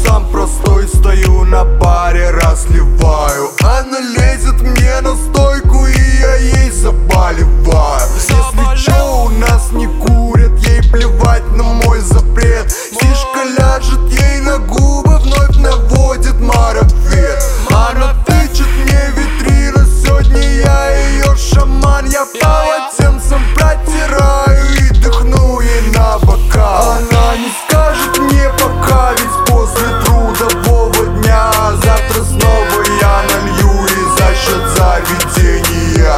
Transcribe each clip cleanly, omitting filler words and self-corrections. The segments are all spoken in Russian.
сам простой стою на баре, разливаю. Она лезет мне на стойку, и я ей заболеваю. Если чё, у нас не курят, ей плевать на мой запрет. Фишка ляжет ей на губы, вновь наводит марафет. Она тычет мне витрину, сегодня я ее шаман. Я полотенцем протираю и дыхну ей на бока. Она не скажет мне пока, ведь после трудового дня завтра снова я налью и за счет заведения.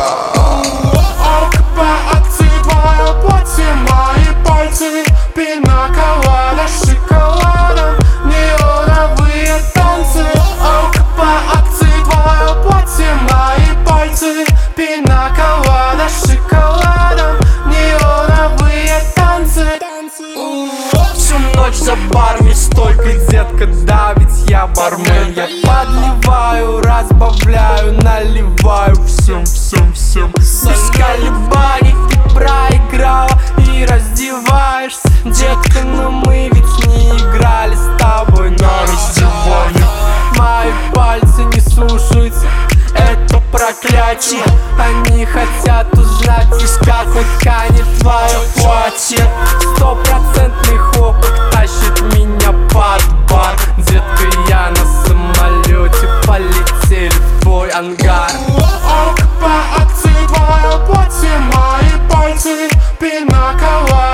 По акции твое платье, мои пальцы, пина-колада с шоколадом, неоновые танцы. По акции твое платье, мои пальцы, пина-колада с шоколадом, неоновые танцы. Всю ночь за барами столько, детка, да ведь я бармен. Я подливаю, разбавляю, наливаю всем. Без колебаний ты проиграла и раздеваешься, детка, но мы ведь не играли с тобой на раздевание. Мои пальцы не слушаются, это проклятие. Они хотят узнать, из какой ткани твое платье. Стопроцентный хлопок тащит меня под бар. Детка, я на самолете, полетели в твой ангар. По акции твое платье, мои пальцы, пина-колада